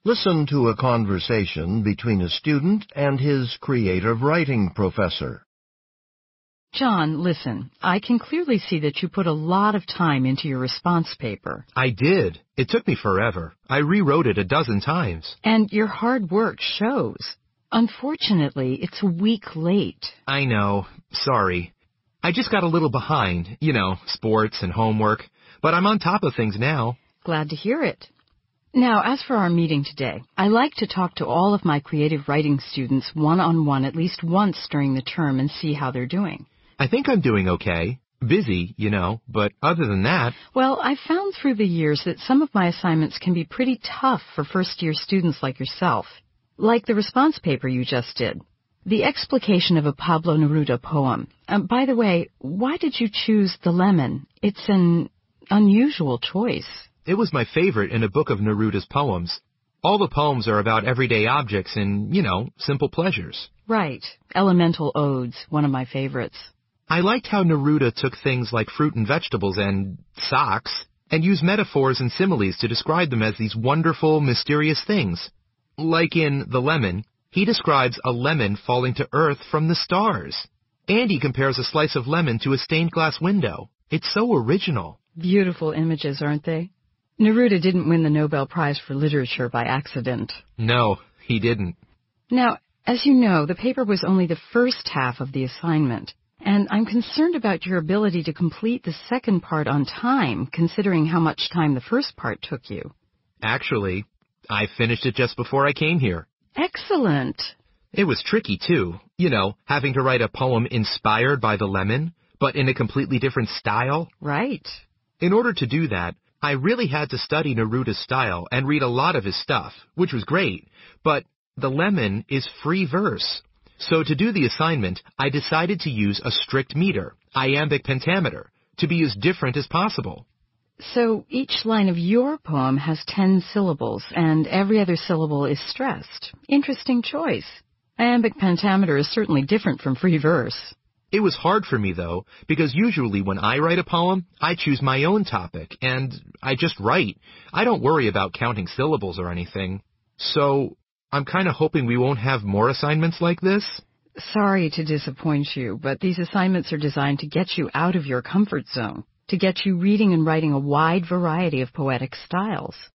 Listen to a conversation between a student and his creative writing professor. John, listen, I can clearly see that you put a lot of time into your response paper. I did. It took me forever. I rewrote it a dozen times. And your hard work shows. Unfortunately, it's a week late. I know. Sorry. I just got a little behind, sports and homework. But I'm on top of things now. Glad to hear it. Now, as for our meeting today, I like to talk to all of my creative writing students one-on-one at least once during the term and see how they're doing. I think I'm doing okay. Busy, but other than that... Well, I've found through the years that some of my assignments can be pretty tough for first-year students like yourself. Like the response paper you just did. The explication of a Pablo Neruda poem. By the way, why did you choose The Lemon? It's an unusual choice. It was my favorite in a book of Neruda's poems. All the poems are about everyday objects and, simple pleasures. Right. Elemental Odes, one of my favorites. I liked how Neruda took things like fruit and vegetables and socks and used metaphors and similes to describe them as these wonderful, mysterious things. Like in The Lemon, he describes a lemon falling to earth from the stars. And he compares a slice of lemon to a stained glass window. It's so original. Beautiful images, aren't they? Neruda didn't win the Nobel Prize for Literature by accident. No, he didn't. Now, as you know, the paper was only the first half of the assignment, and I'm concerned about your ability to complete the second part on time, considering how much time the first part took you. Actually, I finished it just before I came here. Excellent. It was tricky, too. Having to write a poem inspired by the lemon, but in a completely different style. Right. In order to do that, I really had to study Neruda's style and read a lot of his stuff, which was great, but The Lemon is free verse. So to do the assignment, I decided to use a strict meter, iambic pentameter, to be as different as possible. So each line of your poem has 10 syllables, and every other syllable is stressed. Interesting choice. Iambic pentameter is certainly different from free verse. It was hard for me, though, because usually when I write a poem, I choose my own topic, and I just write. I don't worry about counting syllables or anything. So I'm kind of hoping we won't have more assignments like this. Sorry to disappoint you, but these assignments are designed to get you out of your comfort zone, to get you reading and writing a wide variety of poetic styles.